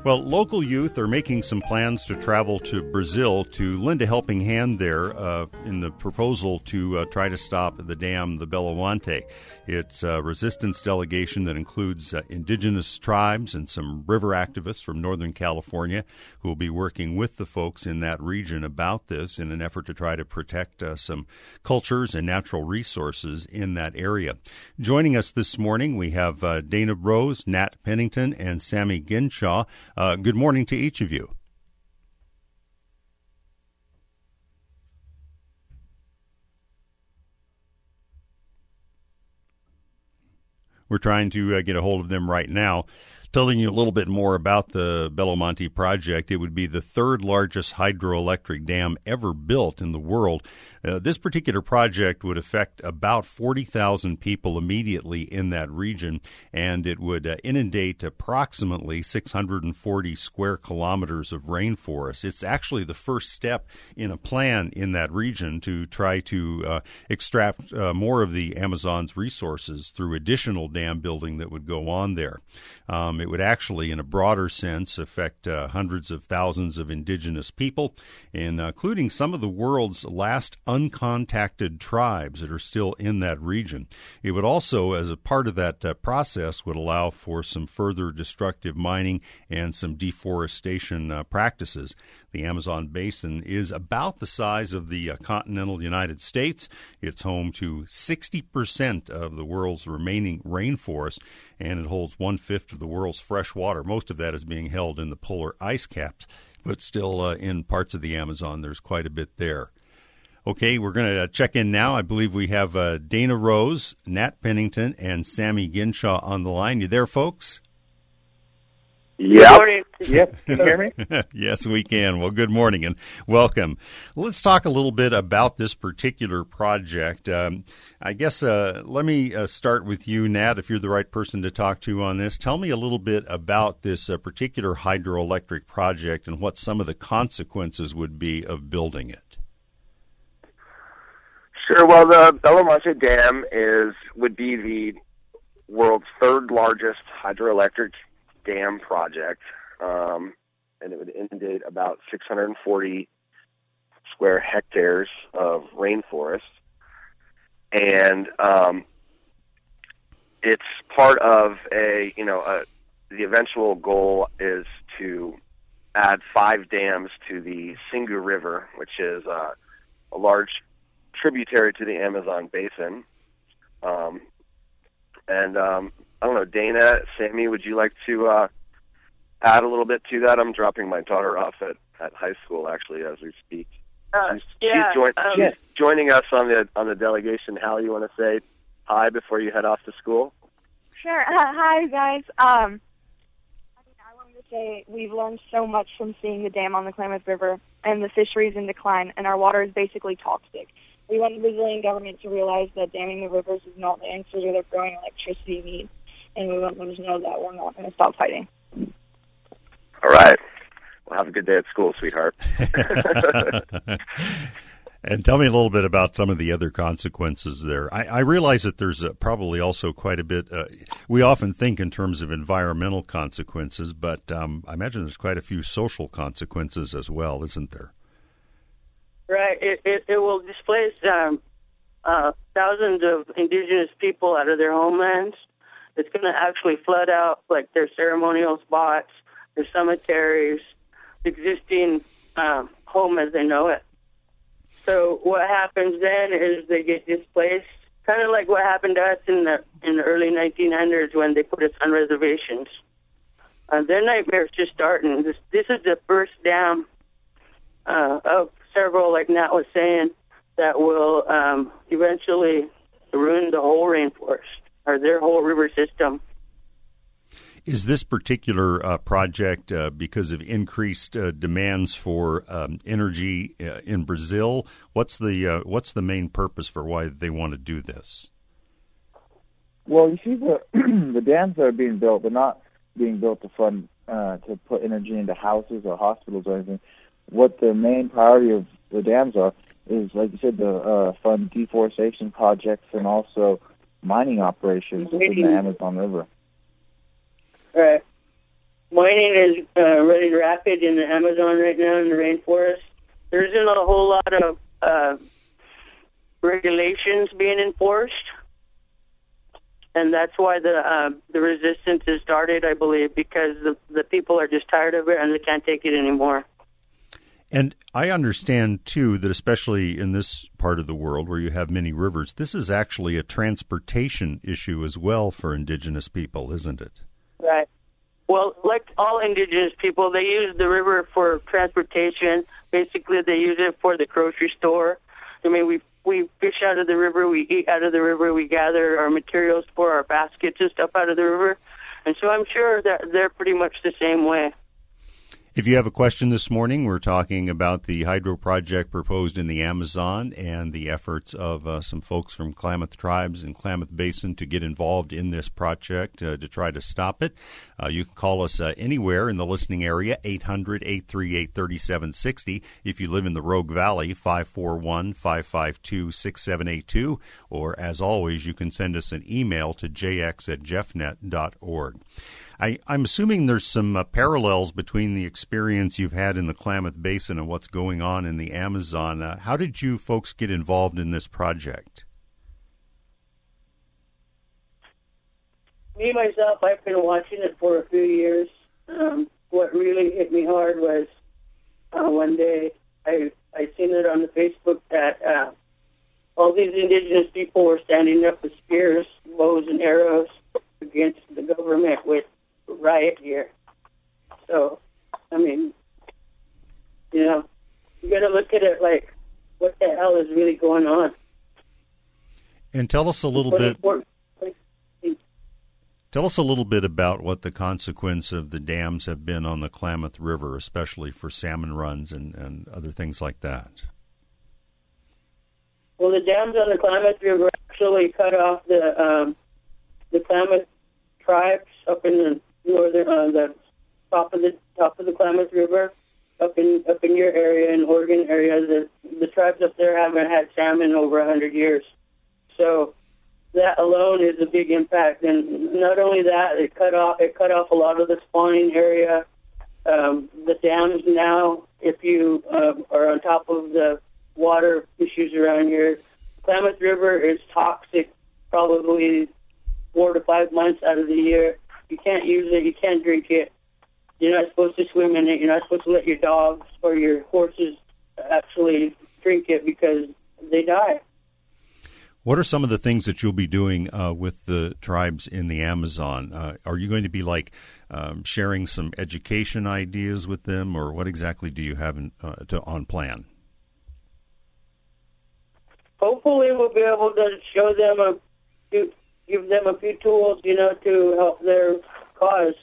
Well, local youth are making some plans to travel to Brazil to lend a helping hand there in the proposal to try to stop the dam, the Belo Monte. It's a resistance delegation that includes indigenous tribes and some river activists from Northern California who will be working with the folks in that region about this in an effort to try to protect some cultures and natural resources in that area. Joining us this morning, we have Dana Rose, Nat Pennington, and Sammy Ginshaw. Good morning to each of you. We're trying to get a hold of them right now. Telling you a little bit more about the Belo Monte project, it would be the third largest hydroelectric dam ever built in the world. This particular project would affect about 40,000 people immediately in that region, and it would inundate approximately 640 square kilometers of rainforest. It's actually the first step in a plan in that region to try to extract more of the Amazon's resources through additional dam building that would go on there. It would actually, in a broader sense, affect hundreds of thousands of indigenous people, including some of the world's last uncontacted tribes that are still in that region. It would also, as a part of that process, would allow for some further destructive mining and some deforestation practices. The Amazon basin is about the size of the continental United States. It's home to 60% of the world's remaining rainforest, and it holds 1/5 of the world's fresh water. Most of that is being held in the polar ice caps, but still in parts of the Amazon, there's quite a bit there. Okay, we're going to check in now. I believe we have Dana Rose, Nat Pennington, and Sammy Ginshaw on the line. You there, folks? Yep. Yep. Can you hear me? Yes, we can. Well, good morning and welcome. Let's talk a little bit about this particular project. I guess let me start with you, Nat, if you're the right person to talk to on this. Tell me a little bit about this particular hydroelectric project and what some of the consequences would be of building it. Sure. Well, the Belo Monte Dam would be the world's third largest hydroelectric dam project, and it would inundate about 640 square hectares of rainforest. And it's part of the eventual goal is to add 5 dams to the Xingu River, which is a large tributary to the Amazon basin. I don't know, Dana, Sammy, would you like to add a little bit to that? I'm dropping my daughter off at high school, actually, as we speak. She's joining us on the delegation. Hal, you want to say hi before you head off to school? Sure. Hi, guys. I wanted to say we've learned so much from seeing the dam on the Klamath River, and the fisheries in decline, and our water is basically toxic. We want the Brazilian government to realize that damming the rivers is not the answer to their growing electricity needs, and we want them to know that we're not going to stop fighting. All right. Well, have a good day at school, sweetheart. And tell me a little bit about some of the other consequences there. I realize that there's probably also quite a bit. We often think in terms of environmental consequences, but I imagine there's quite a few social consequences as well, isn't there? Right. It will displace thousands of indigenous people out of their homelands. It's going to actually flood out like their ceremonial spots, their cemeteries, existing home as they know it. So what happens then is they get displaced, kind of like what happened to us in the early 1900s when they put us on reservations. Their nightmare's just starting. This is the first dam of several, like Nat was saying, that will eventually ruin the whole rainforest or their whole river system. Is this particular project because of increased demands for energy in Brazil? What's the main purpose for why they want to do this? Well, you see, the dams that are being built, they're not being built to fund to put energy into houses or hospitals or anything. What the main priority of the dams are is, like you said, the fund deforestation projects and also mining operations in the Amazon River. Right. mining is running rapid in the Amazon right now in the rainforest. There isn't a whole lot of regulations being enforced, and that's why the resistance has started, I believe, because the people are just tired of it and they can't take it anymore. And I understand, too, that especially in this part of the world where you have many rivers, this is actually a transportation issue as well for indigenous people, isn't it? Right. Well, like all indigenous people, they use the river for transportation. Basically, they use it for the grocery store. I mean, we fish out of the river, we eat out of the river, we gather our materials for our baskets and stuff out of the river. And so I'm sure that they're pretty much the same way. If you have a question this morning, we're talking about the hydro project proposed in the Amazon and the efforts of some folks from Klamath Tribes and Klamath Basin to get involved in this project to try to stop it. You can call us anywhere in the listening area, 800-838-3760. If you live in the Rogue Valley, 541-552-6782. Or, as always, you can send us an email to jx@jeffnet.org. I'm assuming there's some parallels between the experience you've had in the Klamath Basin and what's going on in the Amazon. How did you folks get involved in this project? Me, myself, I've been watching it for a few years. What really hit me hard was one day I seen it on the Facebook that all these indigenous people were standing up with spears, bows, and arrows against the government with riot gear. So, I mean, you know, you got to look at it like, what the hell is really going on? And tell us a little bit. Tell us a little bit about what the consequence of the dams have been on the Klamath River, especially for salmon runs and other things like that. Well, the dams on the Klamath River actually cut off the Klamath tribes up in the northern, the top of the Klamath River, up in your area, in Oregon area. The tribes up there haven't had salmon in over 100 years. So that alone is a big impact. And not only that, it cut off a lot of the spawning area. The dams now, if you are on top of the water issues around here, Klamath River is toxic probably 4 to 5 months out of the year. You can't use it. You can't drink it. You're not supposed to swim in it. You're not supposed to let your dogs or your horses actually drink it because they die. What are some of the things that you'll be doing with the tribes in the Amazon? Are you going to be sharing some education ideas with them, or what exactly do you have on plan? Hopefully, we'll be able to show them give them a few tools, to help their cause.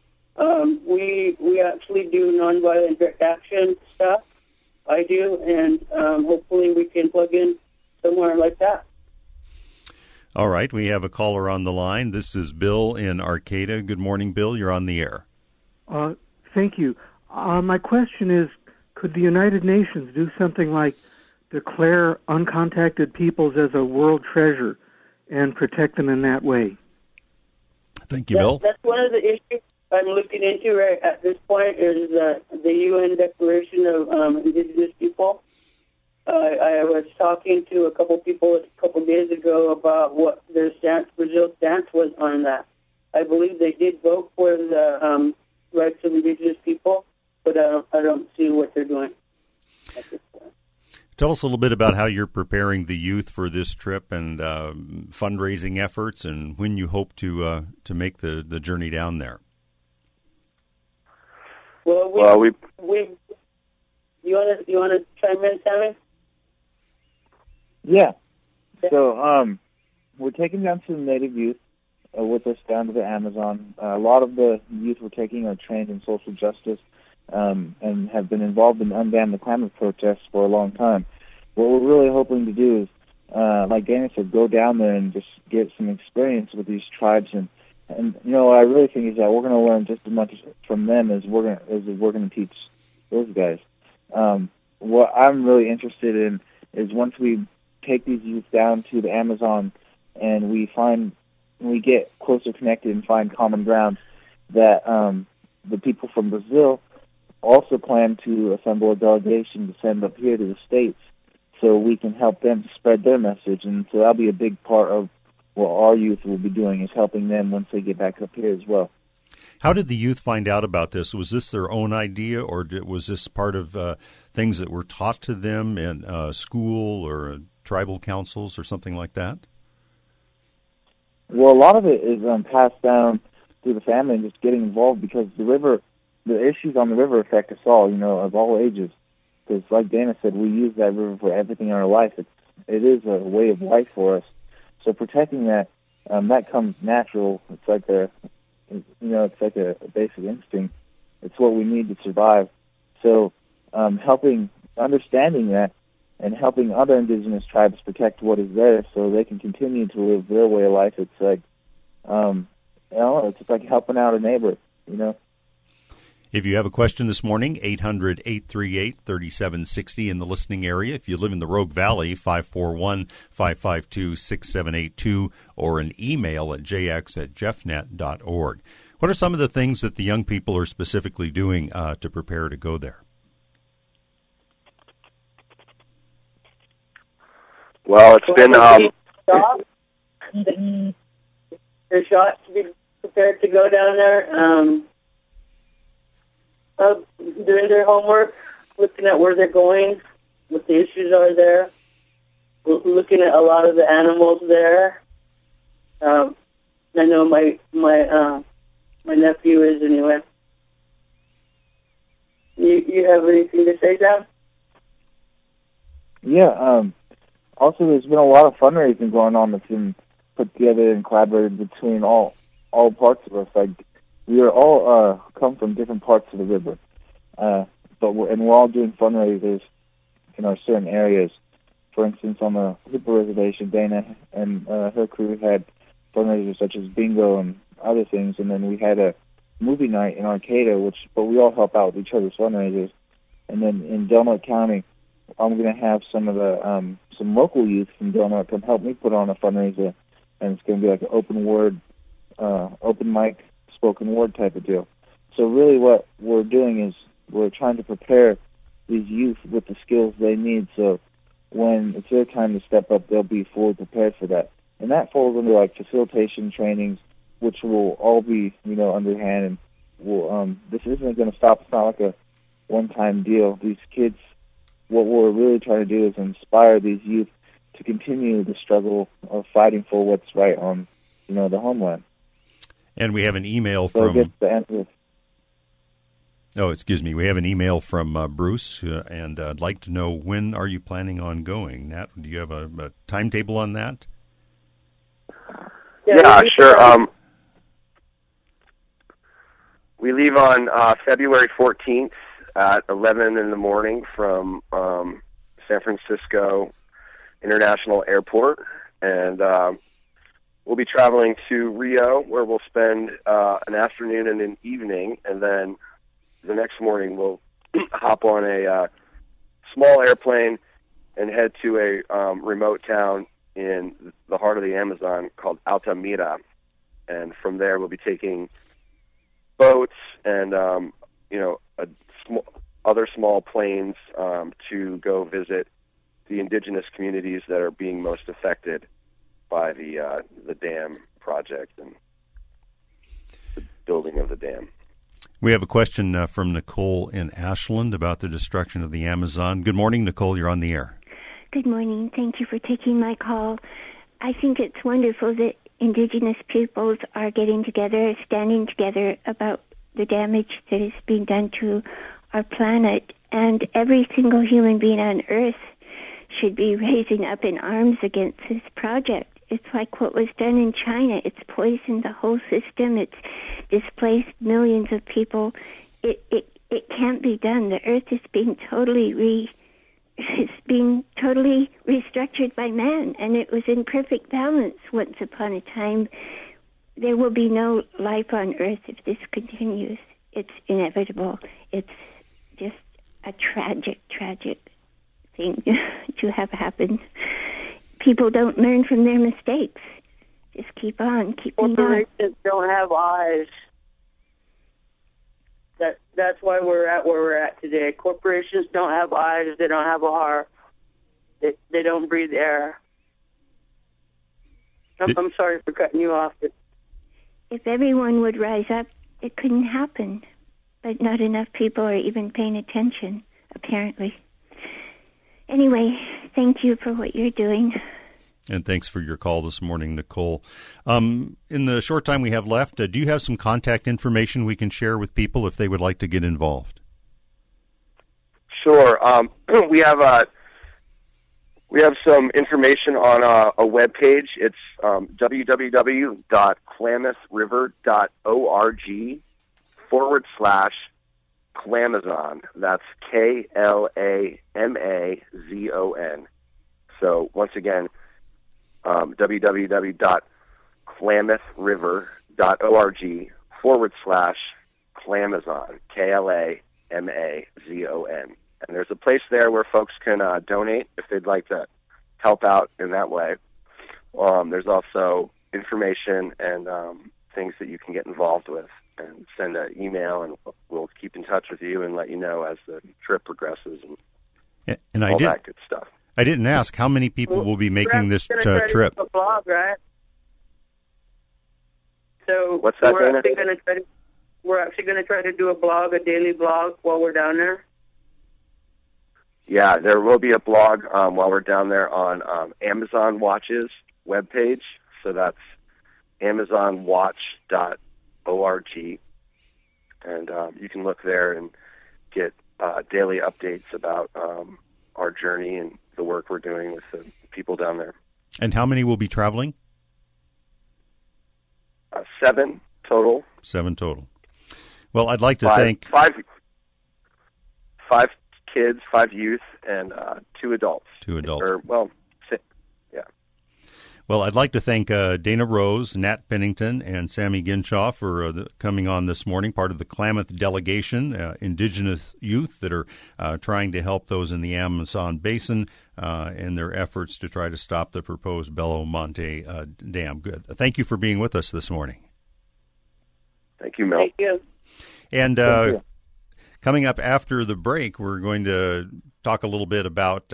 We actually do nonviolent direct action stuff. I do, and hopefully we can plug in somewhere like that. All right, we have a caller on the line. This is Bill in Arcata. Good morning, Bill. You're on the air. Thank you. My question is, could the United Nations do something like declare uncontacted peoples as a world treasure and protect them in that way? Thank you, Bill. That's one of the issues I'm looking into right at this point is the UN Declaration of Indigenous People. I was talking to a couple people a couple days ago about what their stance, Brazil's stance was on that. I believe they did vote for the rights of indigenous people, but I don't see what they're doing at this point. Tell us a little bit about how you're preparing the youth for this trip and fundraising efforts, and when you hope to make the journey down there. Well, we you want to chime in, Sammy? Yeah. So we're taking down some Native youth with us down to the Amazon. A lot of the youth we're taking are trained in social justice and have been involved in Undam the Klamath protests for a long time. What we're really hoping to do is, like Dana said, go down there and just get some experience with these tribes. And what I really think is that we're going to learn just as much from them as we're going to teach those guys. What I'm really interested in is once we take these youth down to the Amazon and we get closer connected and find common ground, that the people from Brazil also plan to assemble a delegation to send up here to the States so we can help them spread their message. And so that'll be a big part of what our youth will be doing, is helping them once they get back up here as well. How did the youth find out about this? Was this their own idea, or was this part of things that were taught to them in school or tribal councils or something like that? Well, a lot of it is passed down through the family and just getting involved, because the issues on the river affect us all, of all ages. Because like Dana said, we use that river for everything in our life. It is a way of life for us. So protecting that, that comes natural. It's like a basic instinct. It's what we need to survive. So understanding that, and helping other indigenous tribes protect what is there so they can continue to live their way of life. It's like, it's just like helping out a neighbor, If you have a question this morning, 800-838-3760 in the listening area. If you live in the Rogue Valley, 541-552-6782, or an email at jx@jeffnet.org. What are some of the things that the young people are specifically doing to prepare to go there? Well, it's been... They're shot to be prepared to go down there. Doing their homework, looking at where they're going, what the issues are there, looking at a lot of the animals there. I know my nephew is anyway. You have anything to say, John? Yeah. Also, there's been a lot of fundraising going on that's been put together and collaborated between all parts of us. Like, we are all come from different parts of the river, but we're all doing fundraisers in our certain areas. For instance, on the Hooper Reservation, Dana and her crew had fundraisers such as bingo and other things, and then we had a movie night in Arcata, but we all help out with each other's fundraisers. And then in Del Norte County, I'm going to have some of the some local youth from Del Norte come help me put on a fundraiser, and it's going to be like an open mic, spoken word type of deal. So really what we're doing is we're trying to prepare these youth with the skills they need, so when it's their time to step up, they'll be fully prepared for that. And that falls under like facilitation trainings, which will all be, underhand, and will this isn't going to stop. It's not like a one-time deal. These kids, what we're really trying to do is inspire these youth to continue the struggle of fighting for what's right on, the homeland. And we have an email so from... I guess the answer is... Oh, excuse me. We have an email from Bruce, and I'd like to know, when are you planning on going? Nat, do you have a timetable on that? Yeah, sure. We leave on February 14th at 11 in the morning from San Francisco International Airport, and we'll be traveling to Rio, where we'll spend an afternoon and an evening, and then the next morning we'll hop on a small airplane and head to a remote town in the heart of the Amazon called Altamira, and from there we'll be taking boats and other small planes to go visit the indigenous communities that are being most affected by the dam project and the building of the dam. We have a question from Nicole in Ashland about the destruction of the Amazon. Good morning, Nicole. You're on the air. Good morning. Thank you for taking my call. I think it's wonderful that indigenous peoples are getting together, standing together about the damage that is being done to our planet. And every single human being on Earth should be raising up in arms against this project. It's like what was done in China. It's poisoned the whole system. It's displaced millions of people. It can't be done. The Earth is being totally restructured by man, and it was in perfect balance once upon a time. There will be no life on Earth if this continues. It's inevitable. It's just a tragic thing to have happened. People don't learn from their mistakes. Just keep on, keeping on. Corporations don't have eyes. That's why we're at where we're at today. Corporations don't have eyes. They don't have a heart. They don't breathe air. I'm sorry for cutting you off. If everyone would rise up, it couldn't happen. But not enough people are even paying attention, apparently. Anyway, thank you for what you're doing. And thanks for your call this morning, Nicole. In the short time we have left, do you have some contact information we can share with people if they would like to get involved? Sure. We have some information on a webpage. It's www.klamathriver.org/Clamazon. That's KLAMAZON. So once again, www.klamathriver.org/Clamazon. KLAMAZON. And there's a place there where folks can donate if they'd like to help out in that way. There's also information and things that you can get involved with, and send an email, and we'll keep in touch with you and let you know as the trip progresses and all that good stuff. I didn't ask how many people will be making this trip. A blog, right? So what's that? We're actually going to try to do a daily blog while we're down there. Yeah, there will be a blog while we're down there on Amazon Watch's webpage. So that's AmazonWatch.org. And you can look there and get daily updates about our journey and the work we're doing with the people down there. And how many will be traveling? 7 total. 7 total. Well, I'd like to thank... Five kids, 5 youth, and 2 adults. 2 adults. Yeah. Well, I'd like to thank Dana Rose, Nat Pennington, and Sammy Ginshaw for coming on this morning, part of the Klamath delegation, indigenous youth that are trying to help those in the Amazon Basin in their efforts to try to stop the proposed Belo Monte Dam. Good. Thank you for being with us this morning. Thank you, Mel. Thank you. And coming up after the break, we're going to talk a little bit about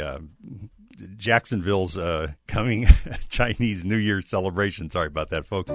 Jacksonville's coming Chinese New Year celebration. Sorry about that, folks.